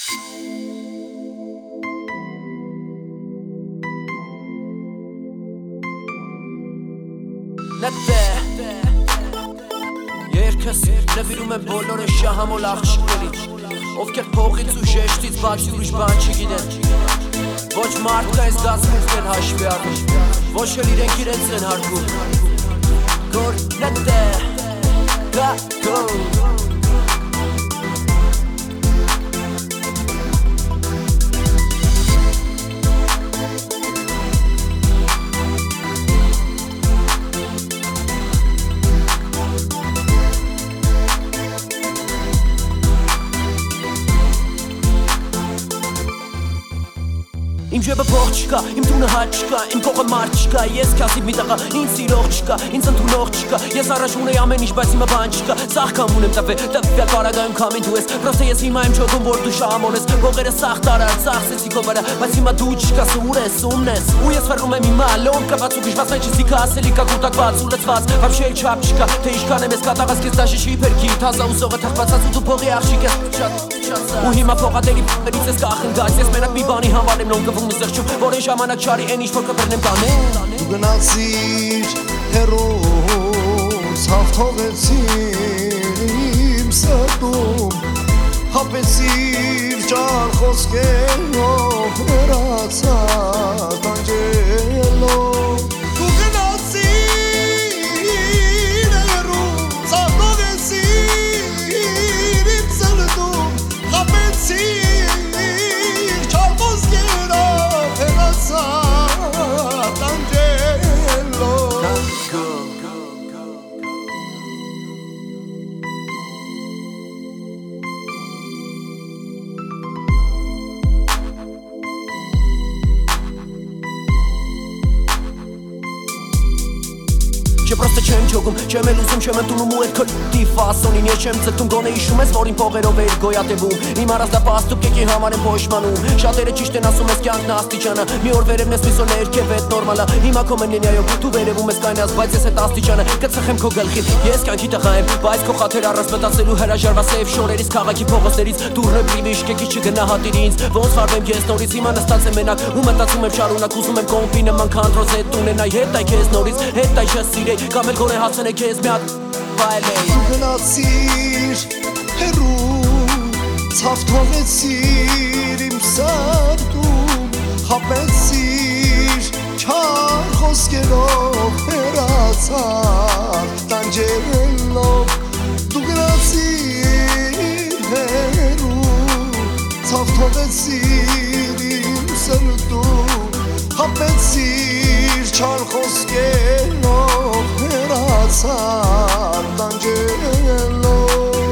Երկս նվիրում եմ բոլորը շահամոլ աղջիկներին, ովքեր փողից ու շեշտից բացի ուրիշ բան չգիտեն, ոչ մարդկային զգացմունքն են հաշվի առնում, ոչ էլ իրենք իրենց են հարգում, Գոր նետե, գա գոր Իմ ջեբը փող չկա, իմ տունը հաճ չկա, իմ փողը մարդ չկա, ես քասիդ մի տղա, ինձ սիրող չկա, ինձ ընդունող չկա, ես առաջ ունեի ամեն ինչ, բայց հիմա բան չկա, սաղ կամ ունեմ տվյալ պարագայում քամին դու ես, պրոստը ես հիմա եմ չոգում, որ դու շահամոն ես, փողերը սաղ տարար, ծախսեցի քո վրա, բայց հիմա դու չկաս, ուր ես, ումն ես, ու ես ֆռնում եմ հիմա, լոն կված ու գիշված այն չսի կա, ասելի կա կուտակված ու լծված, վաբշե էլ չապ չկա, թե ինչքան եմ ես կատաղած քեզ դաշի չի փերքի, թազա ու սողը թխվածած ու դու փողի աղջիկ ես, ու հիմա փողատերի ից ես կախնդած, ես մենակ մի բանի համար եմ լոն կվում ու զղջում, որ այն ժամանակ չարի այն ինչ որ կբռնեմ կանեմ Դու գնացիր հերոս հաղթողեցիր իմ սրտում Հապեցիր ճար խոսքերով հեռացար տանջելով Դու գնացիր հերոս հաղթողեցիր իմ սրտում Հապեցիր Չէ պրոստը չեմ չոգում, չեմ էլ ուզում, չեմ ընդունում ու էդ քլտի ֆասոնին Ես չեմ ձգտում, գոնե հիշում ես, որ իմ փողերով էիր գոյատևում Իմ առանձնապաստուկեկի համար եմ փոշմանում Շատերը ճիշտ են ասում ես կյանքն աստիճանա Մի օր վերևն ես միսո ներքև էդ նորմալա Հիմա քո մենենյայով դու վերևում ես կայնած, բայց ես էդ աստիճանը կծխեմ քո գլխին Ես կյանքի տղա եմ, բայց քո խաթեր առանց մտածելու հրաժարվա սև շորերից քաղաքի փողոցներից Դուրն պրիվիշկեկի չգնահատիր ինձ Ոնց վարվեմ ես նորից, հիմա նստած եմ մենակ ու մտածում եմ շարունակ ուզում եմ կոմպի նման քանդրոզ հետ ունենայի հետ այ քեզ նորից, հետ այ չսիրեի Կամ էլ գոնե հասցնե քեզ մի հատ վայելեի Դու գնացիր հերու Ցավ թողեցիր իմ սրտում Խաբեցիր չար խոսքերով հեռացար տանջելով Դու գնացիր հերու Ցավ թողեցիր իմ սրտում Խաբեցիր չար խոսքերով հեռացար տանջելով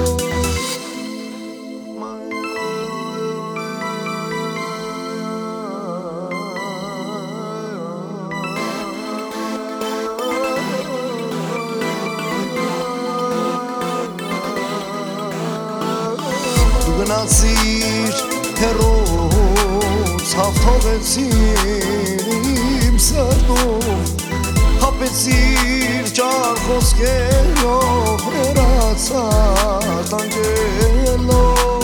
Դու գնացիր հերոս հաղթողեցիր իմ սրտում Հապեցիր ճար խոսքերով հեռացար տանջելով